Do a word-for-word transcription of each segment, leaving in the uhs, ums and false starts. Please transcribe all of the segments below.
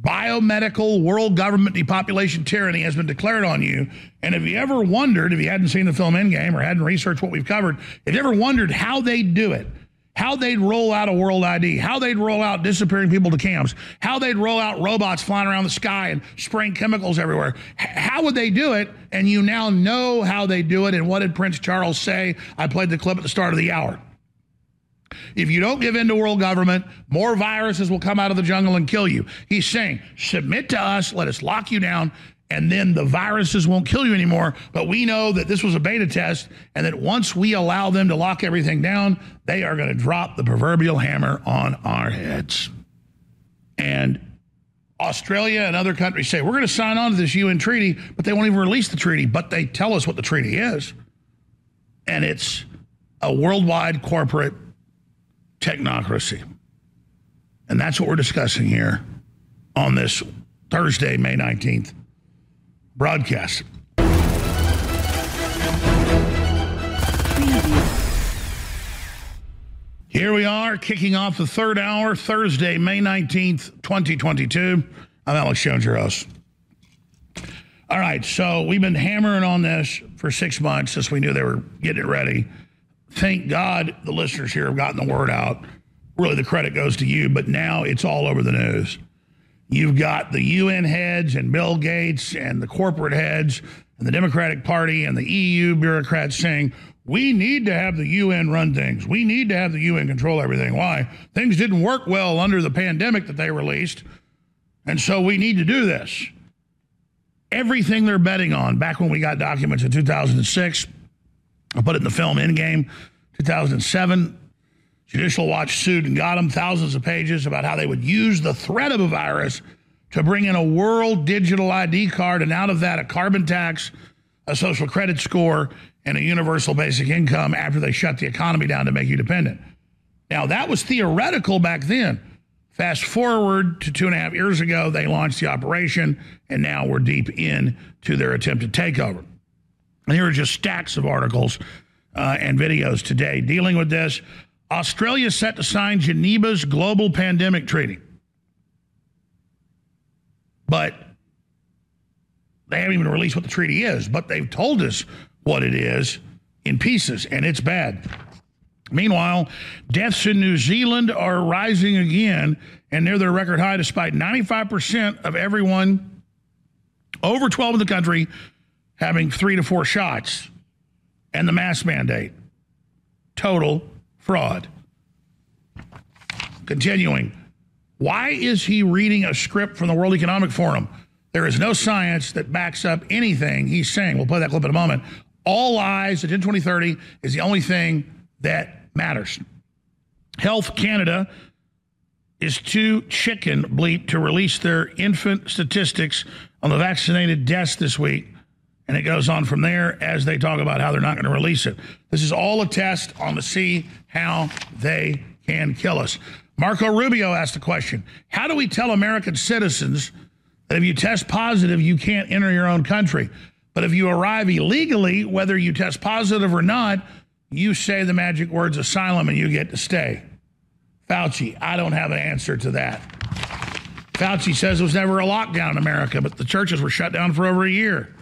biomedical world government depopulation tyranny has been declared on you. And if you ever wondered, if you hadn't seen the film Endgame or hadn't researched what we've covered, if you ever wondered how they'd do it, how they'd roll out a world I D, how they'd roll out disappearing people to camps, how they'd roll out robots flying around the sky and spraying chemicals everywhere, H- how would they do it? And you now know how they do it. And what did Prince Charles say? I played the clip at the start of the hour. If you don't give in to world government, more viruses will come out of the jungle and kill you. He's saying, submit to us, let us lock you down, and then the viruses won't kill you anymore. But we know that this was a beta test, and that once we allow them to lock everything down, they are going to drop the proverbial hammer on our heads. And Australia and other countries say, we're going to sign on to this U N treaty, but they won't even release the treaty. But they tell us what the treaty is. And it's a worldwide corporate technocracy. And that's what we're discussing here on this Thursday, May nineteenth broadcast. Here we are, kicking off the third hour, Thursday, May nineteenth, twenty twenty-two. I'm Alex Jones, your host. All right, so we've been hammering on this for six months since we knew they were getting it ready. Thank God the listeners here have gotten the word out. Really, the credit goes to you, but now it's all over the news. You've got the U N heads and Bill Gates and the corporate heads and the Democratic Party and the E U bureaucrats saying, we need to have the U N run things. We need to have the U N control everything. Why? Things didn't work well under the pandemic that they released, and so we need to do this. Everything they're betting on, back when we got documents in two thousand six, I put it in the film Endgame, two thousand seven, Judicial Watch sued and got them thousands of pages about how they would use the threat of a virus to bring in a world digital I D card, and out of that a carbon tax, a social credit score, and a universal basic income after they shut the economy down to make you dependent. Now, that was theoretical back then. Fast forward to two and a half years ago, they launched the operation, and now we're deep into their attempted takeover. And here are just stacks of articles uh, and videos today dealing with this. Australia set to sign Geneva's Global Pandemic Treaty. But they haven't even released what the treaty is, but they've told us what it is in pieces, and it's bad. Meanwhile, deaths in New Zealand are rising again, and near their record high, despite ninety-five percent of everyone over twelve in the country having three to four shots, and the mask mandate. Total fraud. Continuing. Why is he reading a script from the World Economic Forum? There is no science that backs up anything he's saying. We'll play that clip in a moment. All lies, Agenda twenty thirty is the only thing that matters. Health Canada is too chicken bleep to release their infant statistics on the vaccinated deaths this week. And it goes on from there as they talk about how they're not going to release it. This is all a test on to see how they can kill us. Marco Rubio asked the question, how do we tell American citizens that if you test positive, you can't enter your own country? But if you arrive illegally, whether you test positive or not, you say the magic words asylum and you get to stay. Fauci, I don't have an answer to that. Fauci says there was never a lockdown in America, but the churches were shut down for over a year.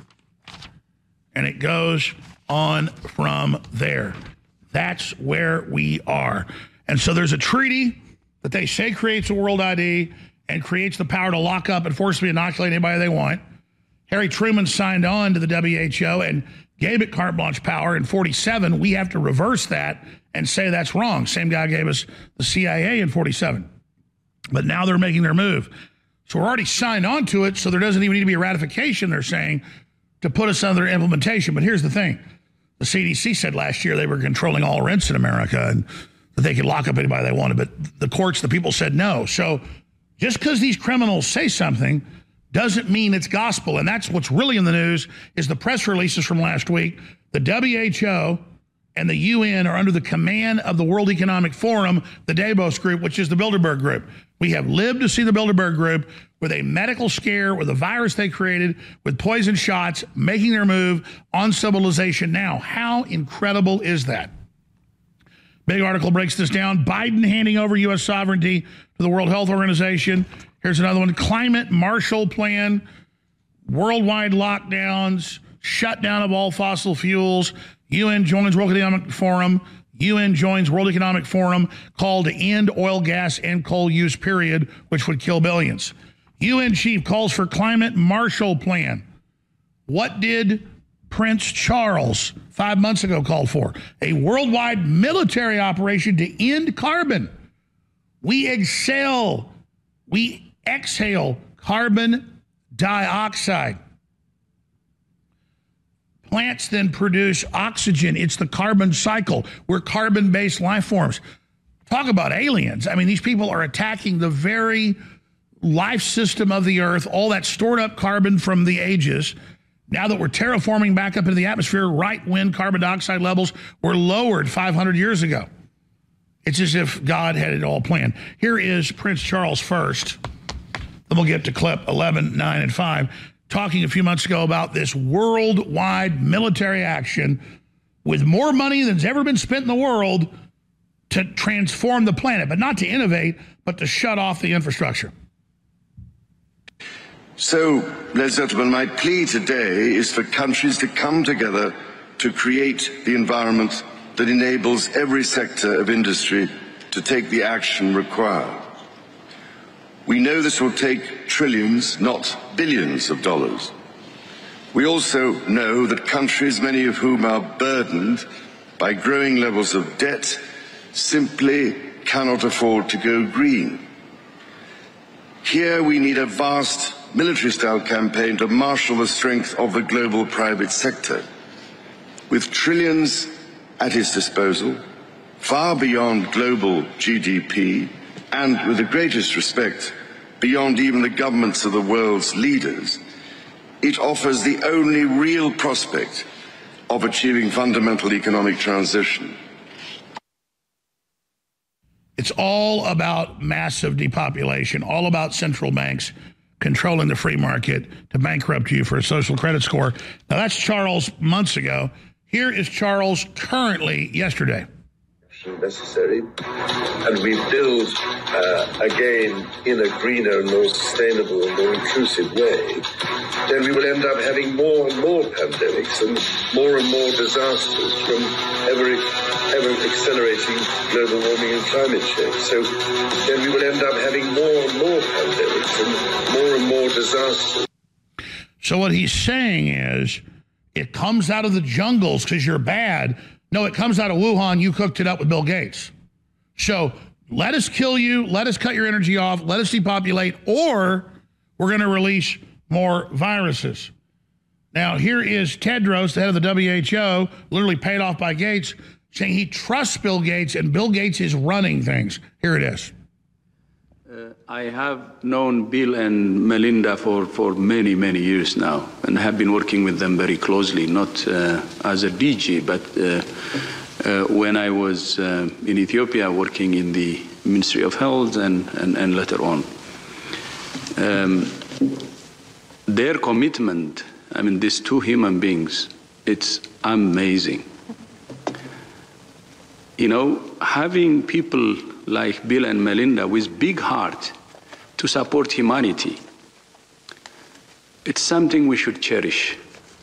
And it goes on from there. That's where we are. And so there's a treaty that they say creates a world I D and creates the power to lock up and forcibly inoculate anybody they want. Harry Truman signed on to the W H O and gave it carte blanche power in forty-seven. We have to reverse that and say that's wrong. Same guy gave us the C I A in forty-seven. But now they're making their move. So we're already signed on to it, so there doesn't even need to be a ratification, they're saying, to put us under implementation. But here's the thing. The C D C said last year they were controlling all rents in America and that they could lock up anybody they wanted. But the courts, the people said no. So just because these criminals say something doesn't mean it's gospel. And that's what's really in the news is the press releases from last week. The W H O and the U N are under the command of the World Economic Forum, the Davos Group, which is the Bilderberg Group. We have lived to see the Bilderberg Group with a medical scare, with a virus they created, with poison shots, making their move on civilization now. How incredible is that? Big article breaks this down. Biden handing over U S sovereignty to the World Health Organization. Here's another one. Climate Marshall Plan, worldwide lockdowns, shutdown of all fossil fuels. U N joins World Economic Forum. U N joins World Economic Forum call to end oil, gas, and coal use, period, which would kill billions. U N chief calls for climate Marshall Plan. What did Prince Charles five months ago call for? A worldwide military operation to end carbon. We excel. We exhale carbon dioxide. Plants then produce oxygen. It's the carbon cycle. We're carbon-based life forms. Talk about aliens. I mean, these people are attacking the very life system of the earth, all that stored up carbon from the ages. Now that we're terraforming back up into the atmosphere right when carbon dioxide levels were lowered five hundred years ago. It's as if God had it all planned. Here is Prince Charles first. Then we'll get to clip eleven, nine, and five, talking a few months ago about this worldwide military action with more money than's ever been spent in the world to transform the planet, but not to innovate, but to shut off the infrastructure. So, ladies and gentlemen, my plea today is for countries to come together to create the environment that enables every sector of industry to take the action required. We know this will take trillions, not billions of dollars. We also know that countries, many of whom are burdened by growing levels of debt, simply cannot afford to go green. Here we need a vast military-style campaign to marshal the strength of the global private sector. With trillions at its disposal, far beyond global G D P, and with the greatest respect, beyond even the governments of the world's leaders, it offers the only real prospect of achieving fundamental economic transition. It's all about massive depopulation, all about central banks controlling the free market to bankrupt you for a social credit score. Now, that's Charles months ago. Here is Charles currently yesterday. Necessary, and we build uh, again in a greener, more sustainable and more inclusive way, then we will end up having more and more pandemics and more and more disasters from ever, ever accelerating global warming and climate change. So then we will end up having more and more pandemics and more and more disasters. So what he's saying is it comes out of the jungles because you're bad. No, it comes out of Wuhan. You cooked it up with Bill Gates. So let us kill you. Let us cut your energy off. Let us depopulate, or we're going to release more viruses. Now, here is Tedros, the head of the W H O, literally paid off by Gates, saying he trusts Bill Gates, and Bill Gates is running things. Here it is. Uh, I have known Bill and Melinda for, for many, many years now, and have been working with them very closely, not uh, as a D G, but uh, uh, when I was uh, in Ethiopia working in the Ministry of Health and, and, and later on. Um, their commitment, I mean, these two human beings, it's amazing. You know, having people like Bill and Melinda with big heart to support humanity, it's something we should cherish.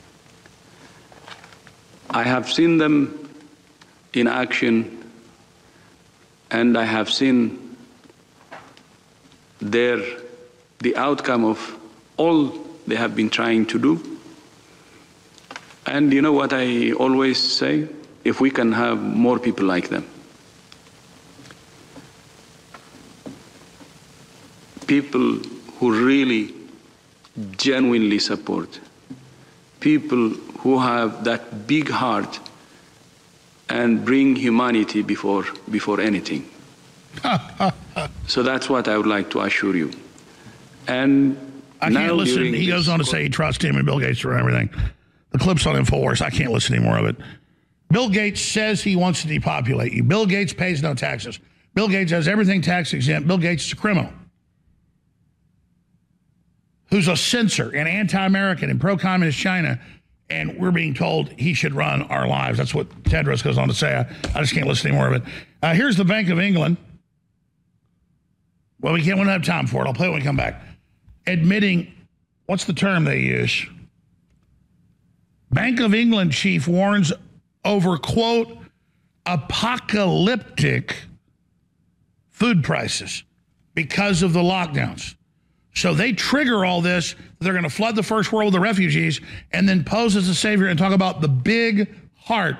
I have seen them in action, and I have seen their, the outcome of all they have been trying to do. And you know what I always say? If we can have more people like them, people who really genuinely support, people who have that big heart and bring humanity before before anything. So that's what I would like to assure you. And I can't listen. He goes on to say he trusts him and Bill Gates for everything. The clip's on InfoWars. I can't listen anymore of it. Bill Gates says he wants to depopulate you. Bill Gates pays no taxes. Bill Gates has everything tax exempt. Bill Gates is a criminal who's a censor and anti-American and pro-communist China, and we're being told he should run our lives. That's what Tedros goes on to say. I, I just can't listen anymore of it. Uh, here's the Bank of England. well, we can't, we don't have time for it. I'll play it when we come back. Admitting, what's the term they use? Bank of England chief warns over, quote, apocalyptic food prices because of the lockdowns. So they trigger all this. They're going to flood the first world with the refugees and then pose as a savior and talk about the big heart.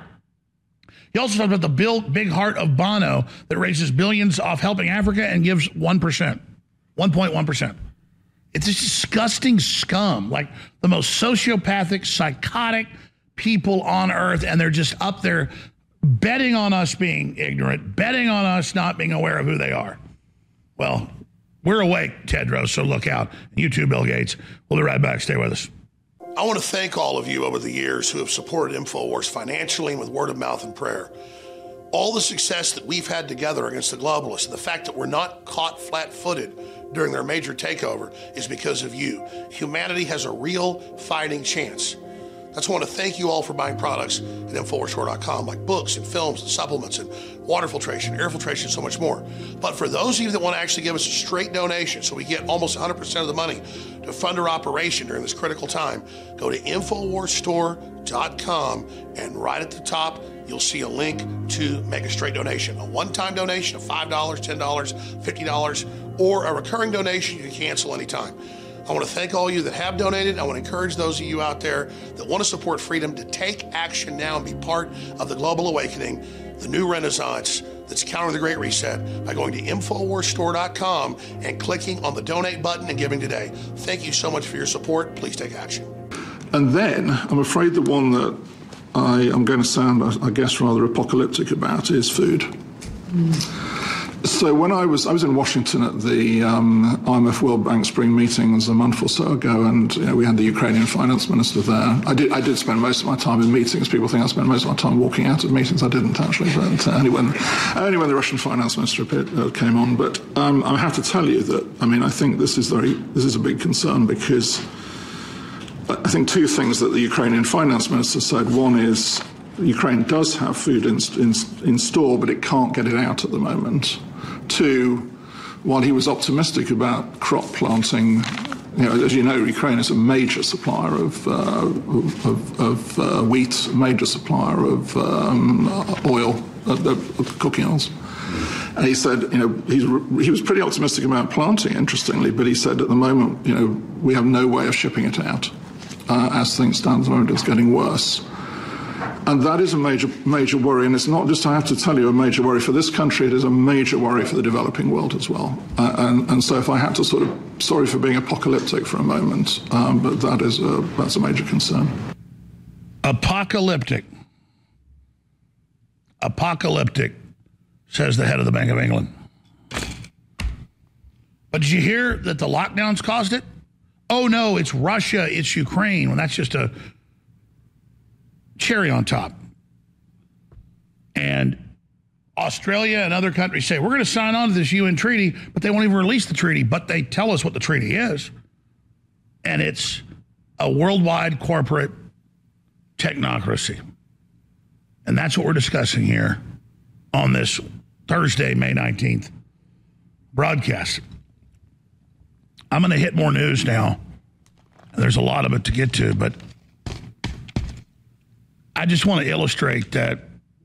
He also talked about the big, big heart of Bono that raises billions off helping Africa and gives one percent, one point one percent. It's a disgusting scum, like the most sociopathic, psychotic people on earth, and they're just up there betting on us being ignorant, betting on us not being aware of who they are. Well, we're awake, Tedros, so look out. You too, Bill Gates. We'll be right back. Stay with us. I want to thank all of you over the years who have supported InfoWars financially and with word of mouth and prayer. All the success that we've had together against the globalists and the fact that we're not caught flat-footed during their major takeover is because of you. Humanity has a real fighting chance. I just want to thank you all for buying products at Infowars Store dot com, like books and films and supplements and water filtration, air filtration, and so much more. But for those of you that want to actually give us a straight donation so we get almost one hundred percent of the money to fund our operation during this critical time, go to Infowars Store dot com, and right at the top, you'll see a link to make a straight donation. A one-time donation of five dollars, ten dollars, fifty dollars, or a recurring donation you can cancel anytime. I want to thank all of you that have donated. I want to encourage those of you out there that want to support freedom to take action now and be part of the global awakening, the new renaissance that's countering the Great Reset, by going to Infowars Store dot com and clicking on the donate button and giving today. Thank you so much for your support. Please take action. And then, I'm afraid the one that I am going to sound, I guess, rather apocalyptic about is food. Mm. So when I was I was in Washington at the um, I M F World Bank Spring Meetings a month or so ago, and you know, we had the Ukrainian finance minister there. I did I did spend most of my time in meetings. People think I spent most of my time walking out of meetings. I didn't actually, but only when only when the Russian finance minister appeared, uh, came on. But um, I have to tell you that I mean I think this is very this is a big concern, because I think two things that the Ukrainian finance minister said. One is Ukraine does have food in, in, in store, but it can't get it out at the moment. Two, while he was optimistic about crop planting, you know, as you know, Ukraine is a major supplier of, uh, of, of uh, wheat, a major supplier of um, oil, of, of cooking oils. And he said, you know, he's, he was pretty optimistic about planting, interestingly, but he said at the moment, you know, we have no way of shipping it out. Uh, as things stand at the moment, it's getting worse. And that is a major, major worry. And it's not just, I have to tell you, a major worry for this country. It is a major worry for the developing world as well. Uh, and, and so if I had to sort of, sorry for being apocalyptic for a moment, um, but that is a, that's a major concern. Apocalyptic. Apocalyptic, says the head of the Bank of England. But did you hear that the lockdowns caused it? Oh, no, it's Russia, it's Ukraine. Well, that's just a cherry on top. And Australia and other countries say, we're going to sign on to this U N treaty, but they won't even release the treaty, but they tell us what the treaty is. And it's a worldwide corporate technocracy. And that's what we're discussing here on this Thursday, May nineteenth broadcast. I'm going to hit more news now. There's a lot of it to get to, but I just want to illustrate that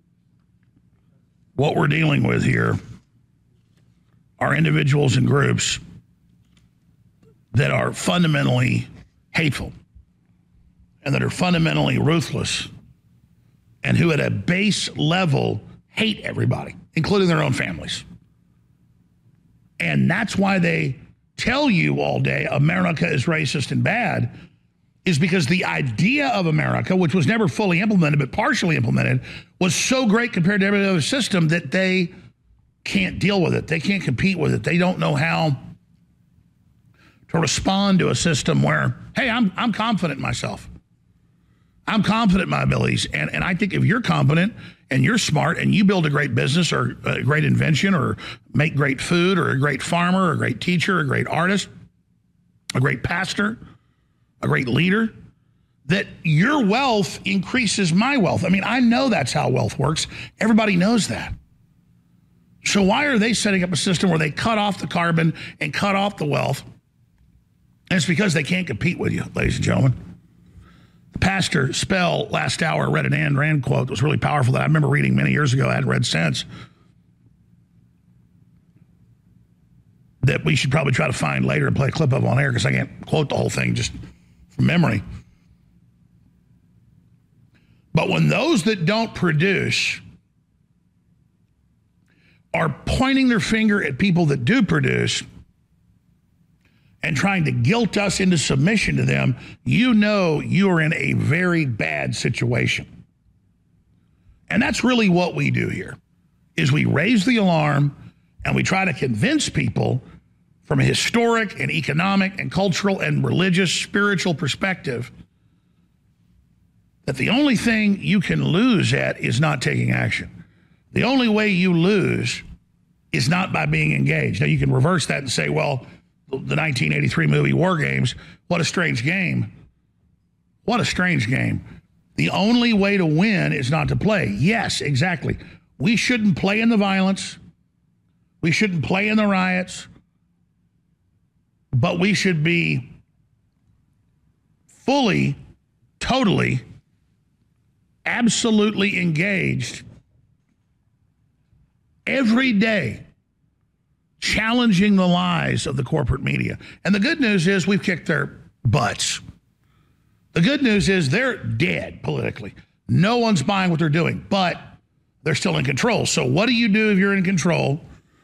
what we're dealing with here are individuals and groups that are fundamentally hateful and that are fundamentally ruthless and who at a base level hate everybody, including their own families. And that's why they tell you all day America is racist and bad, is because the idea of America, which was never fully implemented but partially implemented, was so great compared to every other system that they can't deal with it. They can't compete with it. They don't know how to respond to a system where, hey, I'm I'm confident in myself. I'm confident in my abilities. And, and I think if you're confident and you're smart and you build a great business or a great invention or make great food or a great farmer or a great teacher, a great artist, a great pastor, a great leader, that your wealth increases my wealth. I mean, I know that's how wealth works. Everybody knows that. So why are they setting up a system where they cut off the carbon and cut off the wealth? And it's because they can't compete with you, ladies and gentlemen. The pastor Spell last hour read an Ayn Rand quote that was really powerful that I remember reading many years ago. I hadn't read since. That we should probably try to find later and play a clip of on air because I can't quote the whole thing just from memory. But when those that don't produce are pointing their finger at people that do produce and trying to guilt us into submission to them, you know you are in a very bad situation. And that's really what we do here, is we raise the alarm and we try to convince people from a historic and economic and cultural and religious, spiritual perspective that the only thing you can lose at is not taking action. The only way you lose is not by being engaged. Now, you can reverse that and say, well, the nineteen eighty-three movie War Games, what a strange game. What a strange game. The only way to win is not to play. Yes, exactly. We shouldn't play in the violence. We shouldn't play in the riots. But we should be fully, totally, absolutely engaged every day, challenging the lies of the corporate media. And the good news is we've kicked their butts. The good news is they're dead politically. No one's buying what they're doing, but they're still in control. So what do you do if you're in control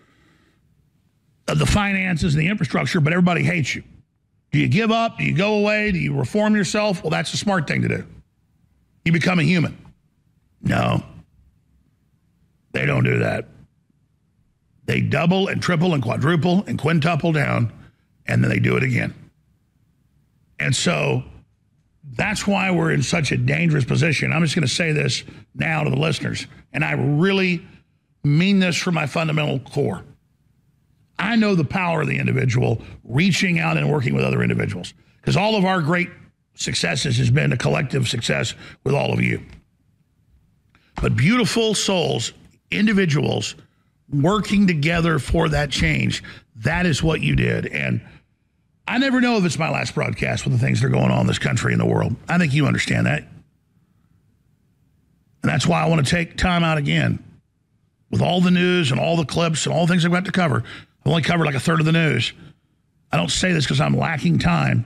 of the finances and the infrastructure, but everybody hates you? Do you give up? Do you go away? Do you reform yourself? Well, that's the smart thing to do. You become a human. No, they don't do that. They double and triple and quadruple and quintuple down, and then they do it again. And so that's why we're in such a dangerous position. I'm just going to say this now to the listeners, and I really mean this from my fundamental core. I know the power of the individual reaching out and working with other individuals, because all of our great successes has been a collective success with all of you. But beautiful souls, individuals, working together for that change, that is what you did. And I never know if it's my last broadcast with the things that are going on in this country and the world. I think you understand that. And that's why I want to take time out again with all the news and all the clips and all the things I've got to cover. I've only covered like a third of the news. I don't say this because I'm lacking time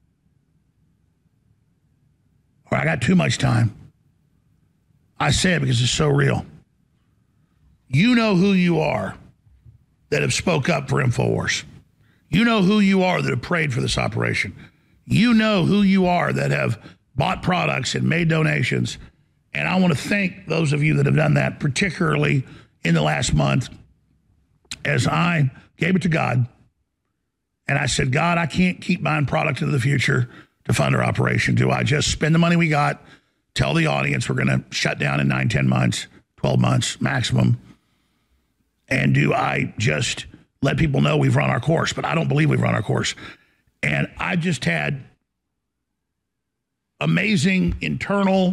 or I got too much time. I say it because it's so real. You know who you are that have spoke up for InfoWars. You know who you are that have prayed for this operation. You know who you are that have bought products and made donations. And I want to thank those of you that have done that, particularly in the last month, as I gave it to God. And I said, God, I can't keep buying product into the future to fund our operation. Do I just spend the money we got, tell the audience we're going to shut down in nine, ten months, twelve months maximum? And do I just let people know we've run our course? But I don't believe we've run our course. And I just had amazing internal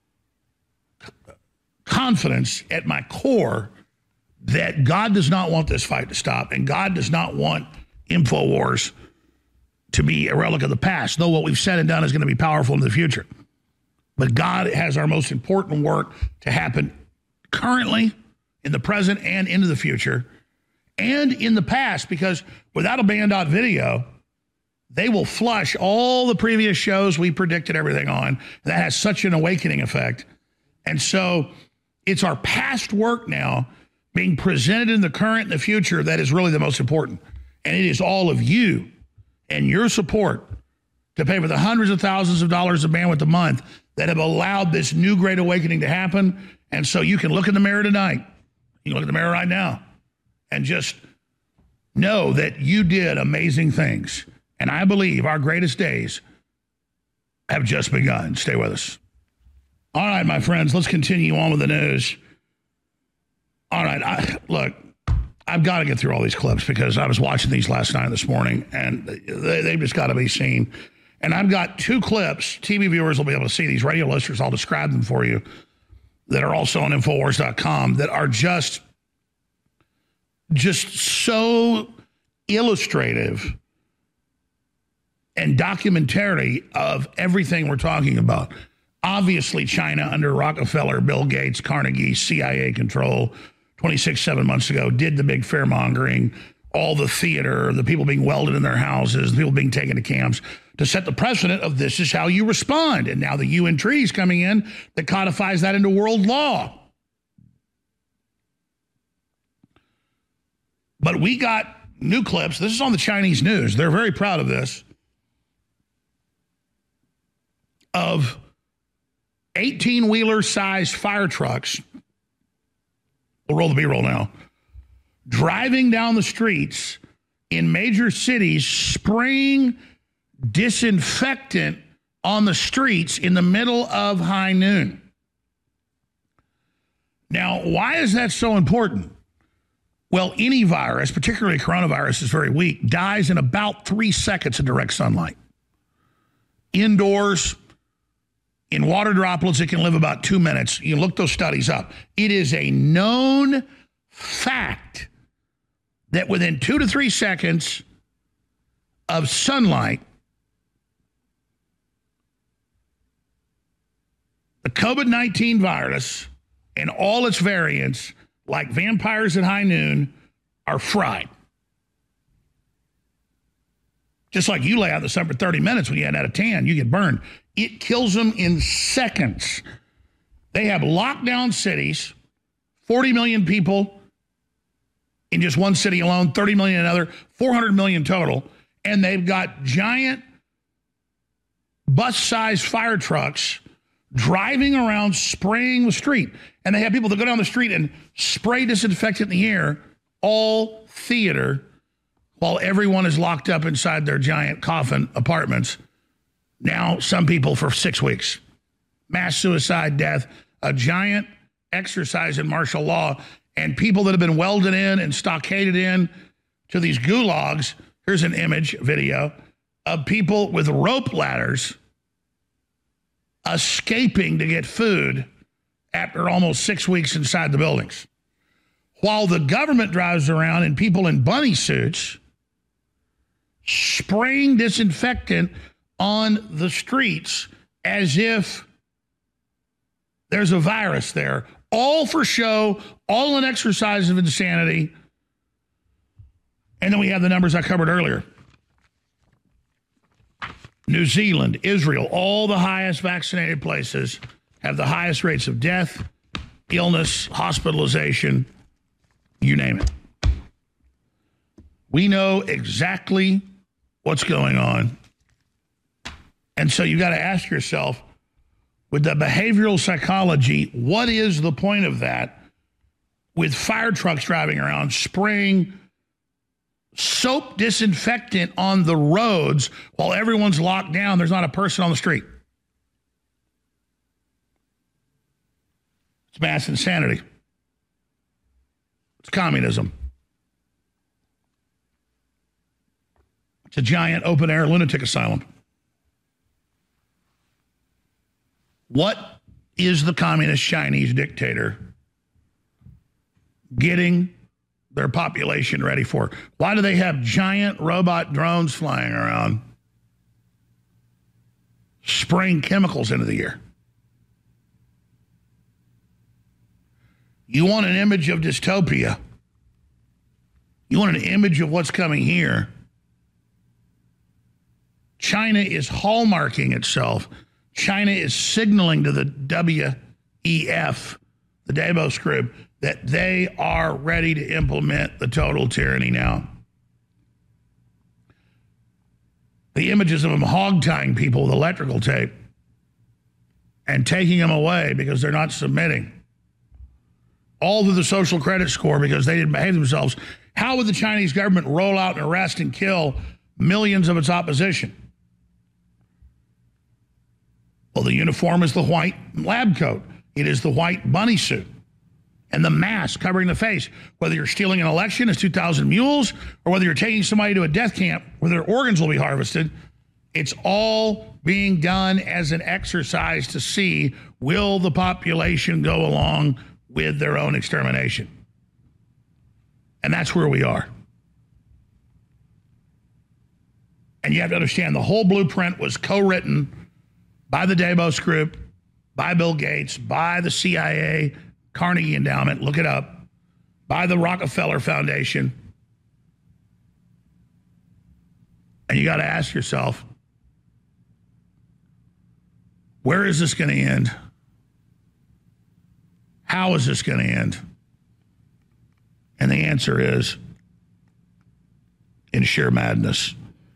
confidence at my core that God does not want this fight to stop, and God does not want InfoWars to be a relic of the past, though what we've said and done is going to be powerful in the future. But God has our most important work to happen currently, in the present, and into the future, and in the past, because without a banned out video, they will flush all the previous shows we predicted everything on. That has such an awakening effect. And so it's our past work now being presented in the current and the future that is really the most important. And it is all of you and your support to pay for the hundreds of thousands of dollars of bandwidth a month that have allowed this new great awakening to happen. And so you can look in the mirror tonight. You can look in the mirror right now and just know that you did amazing things. And I believe our greatest days have just begun. Stay with us. All right, my friends, let's continue on with the news. All right, I, look, I've got to get through all these clips because I was watching these last night and this morning, and they, they've just got to be seen. And I've got two clips. T V viewers will be able to see these. Radio listeners, I'll describe them for you, that are also on Infowars dot com, that are just just so illustrative and documentary of everything we're talking about. Obviously, China under Rockefeller, Bill Gates, Carnegie, C I A control, twenty-six, seven months ago, did the big fear-mongering, all the theater, the people being welded in their houses, the people being taken to camps, to set the precedent of this is how you respond. And now the U N treaty coming in that codifies that into world law. But we got new clips. This is on the Chinese news. They're very proud of this. Of eighteen-wheeler size fire trucks. We'll roll the B-roll now. Driving down the streets in major cities, spraying disinfectant on the streets in the middle of high noon. Now, why is that so important? Well, any virus, particularly coronavirus, is very weak, dies in about three seconds of direct sunlight. Indoors, in water droplets, it can live about two minutes. You can look those studies up. It is a known fact that within two to three seconds of sunlight, the COVID nineteen virus and all its variants, like vampires at high noon, are fried. Just like you lay out in the sun for thirty minutes when you had out a tan, you get burned. It kills them in seconds. They have lockdown cities, forty million people in just one city alone, thirty million in another, four hundred million total, and they've got giant bus-sized fire trucks driving around spraying the street. And they have people that go down the street and spray disinfectant in the air, all theater, while everyone is locked up inside their giant coffin apartments. Now, some people for six weeks. Mass suicide, death, a giant exercise in martial law, and people that have been welded in and stockaded in to these gulags. Here's an image, video, of people with rope ladders escaping to get food after almost six weeks inside the buildings. While the government drives around and people in bunny suits spraying disinfectant on the streets as if there's a virus there, all for show, all an exercise of insanity. And then we have the numbers I covered earlier. New Zealand, Israel, all the highest vaccinated places have the highest rates of death, illness, hospitalization, you name it. We know exactly what's going on. And so you got to ask yourself, with the behavioral psychology, what is the point of that with fire trucks driving around spraying soap disinfectant on the roads while everyone's locked down? There's not a person on the street. It's mass insanity. It's communism. It's a giant open-air lunatic asylum. What is the communist Chinese dictator getting their population ready for? Why do they have giant robot drones flying around spraying chemicals into the air? You want an image of dystopia. You want an image of what's coming here. China is hallmarking itself. China is signaling to the W E F, the Davos group, that they are ready to implement the total tyranny now. The images of them hog-tying people with electrical tape and taking them away because they're not submitting. All through the social credit score because they didn't behave themselves. How would the Chinese government roll out and arrest and kill millions of its opposition? Well, the uniform is the white lab coat. It is the white bunny suit. And the mask covering the face. Whether you're stealing an election as two thousand mules, or whether you're taking somebody to a death camp where their organs will be harvested, it's all being done as an exercise to see, will the population go along with their own extermination? And that's where we are. And you have to understand the whole blueprint was co-written by the Davos Group, by Bill Gates, by the C I A, Carnegie Endowment, look it up, by the Rockefeller Foundation. And you got to ask yourself, where is this going to end? How is this going to end? And the answer is in sheer madness.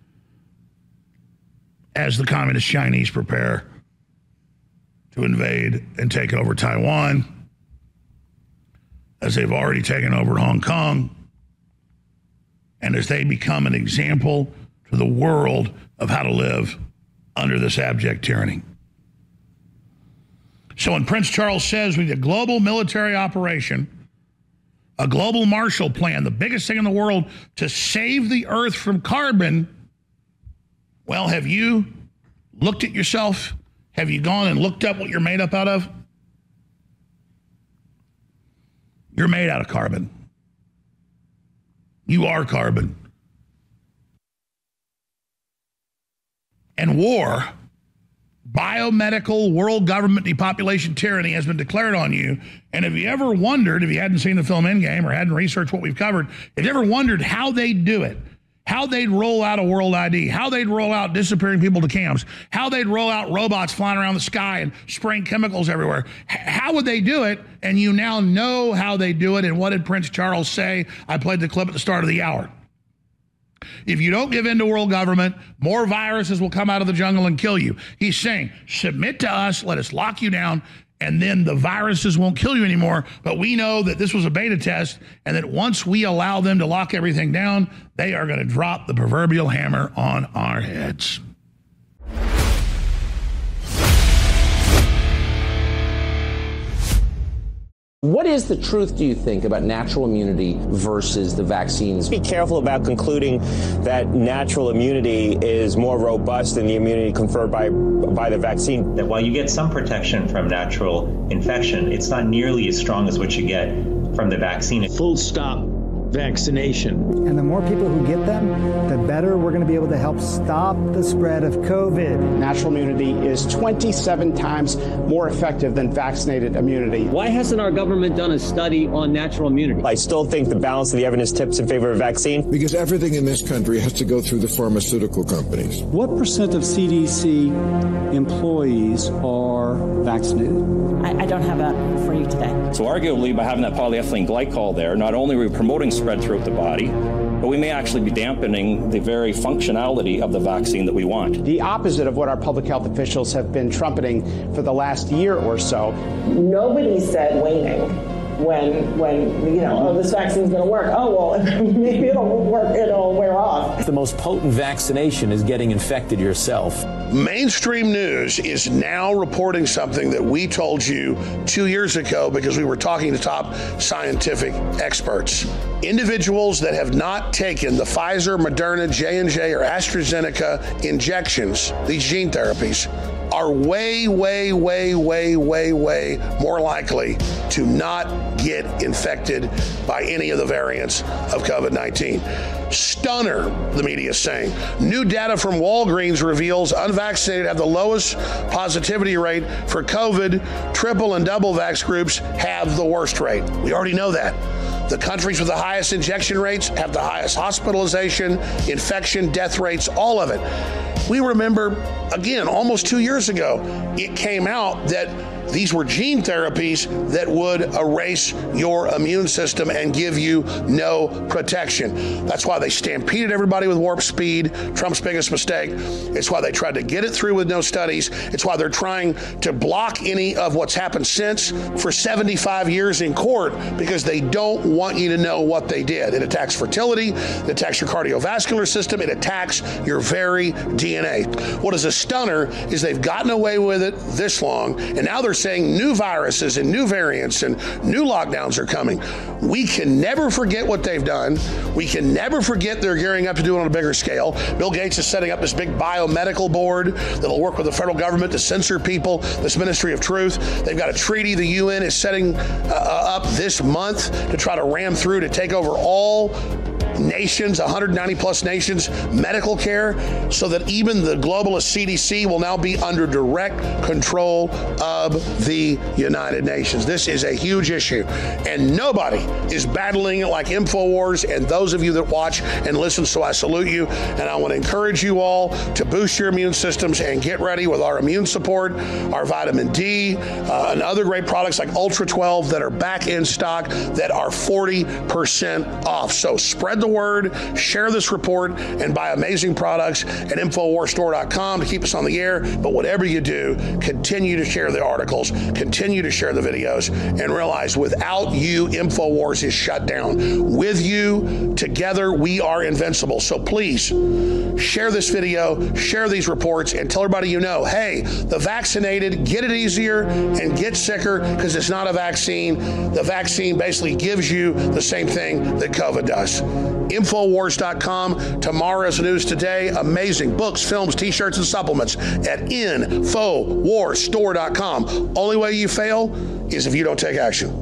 As the communist Chinese prepare to invade and take over Taiwan, as they've already taken over Hong Kong, and as they become an example to the world of how to live under this abject tyranny. So when Prince Charles says we need a global military operation, a global Marshall Plan, the biggest thing in the world to save the earth from carbon, well, have you looked at yourself? Have you gone and looked up what you're made up out of? You're made out of carbon. You are carbon. And war, biomedical world government depopulation tyranny has been declared on you. And have you ever wondered, if you hadn't seen the film Endgame or hadn't researched what we've covered, have you ever wondered how they'd do it? How they'd roll out a world I D, how they'd roll out disappearing people to camps, how they'd roll out robots flying around the sky and spraying chemicals everywhere. H- how would they do it? And you now know how they do it. And what did Prince Charles say? I played the clip at the start of the hour. If you don't give in to world government, more viruses will come out of the jungle and kill you. He's saying, submit to us, let us lock you down, and then the viruses won't kill you anymore. But we know that this was a beta test, and that once we allow them to lock everything down, they are going to drop the proverbial hammer on our heads. What is the truth, do you think, about natural immunity versus the vaccines? Be careful about concluding that natural immunity is more robust than the immunity conferred by by the vaccine. That while you get some protection from natural infection, it's not nearly as strong as what you get from the vaccine. Full stop. Vaccination. And the more people who get them, the better we're going to be able to help stop the spread of COVID. Natural immunity is twenty-seven times more effective than vaccinated immunity. Why hasn't our government done a study on natural immunity? I still think the balance of the evidence tips in favor of vaccine. Because everything in this country has to go through the pharmaceutical companies. What percent of C D C employees are vaccinated? I, I don't have that for you today. So arguably, by having that polyethylene glycol there, not only are we promoting spread throughout the body, but we may actually be dampening the very functionality of the vaccine that we want. The opposite of what our public health officials have been trumpeting for the last year or so. Nobody said waning when, when you know, oh, this vaccine's going to work. Oh, well, maybe it'll work, it'll wear off. The most potent vaccination is getting infected yourself. Mainstream news is now reporting something that we told you two years ago because we were talking to top scientific experts. Individuals that have not taken the Pfizer, Moderna, J and J, or AstraZeneca injections, these gene therapies, are way, way, way, way, way, way more likely to not get infected by any of the variants of COVID nineteen. Stunner, the media is saying. New data from Walgreens reveals unvaccinated have the lowest positivity rate for COVID. Triple and double vax groups have the worst rate. We already know that. The countries with the highest injection rates have the highest hospitalization, infection, death rates, all of it. We remember, again, almost two years ago, it came out that these were gene therapies that would erase your immune system and give you no protection. That's why they stampeded everybody with warp speed, Trump's biggest mistake. It's why they tried to get it through with no studies. It's why they're trying to block any of what's happened since for seventy-five years in court, because they don't want you to know what they did. It attacks fertility, it attacks your cardiovascular system, it attacks your very D N A. What is a stunner is they've gotten away with it this long, and now they're saying new viruses and new variants and new lockdowns are coming. We can never forget what they've done. We can never forget they're gearing up to do it on a bigger scale. Bill Gates is setting up this big biomedical board that'll work with the federal government to censor people, this Ministry of Truth. They've got a treaty the U N is setting uh, up this month to try to ram through to take over all nations, one hundred ninety plus nations, medical care, so that even the globalist C D C will now be under direct control of the United Nations. This is a huge issue, and nobody is battling it like InfoWars and those of you that watch and listen, so I salute you, and I want to encourage you all to boost your immune systems and get ready with our immune support, our vitamin D, uh, and other great products like Ultra twelve that are back in stock that are forty percent off. So spread the word, share this report, and buy amazing products at Infowars Store dot com to keep us on the air. But whatever you do, continue to share the articles, continue to share the videos, and realize without you, Infowars is shut down. With you, together, we are invincible. So please, share this video, share these reports, and tell everybody you know, hey, the vaccinated get it easier and get sicker because it's not a vaccine. The vaccine basically gives you the same thing that COVID does. Infowars dot com. Tomorrow's news today. Amazing books, films, t-shirts, and supplements at Infowars Store dot com. Only way you fail is if you don't take action.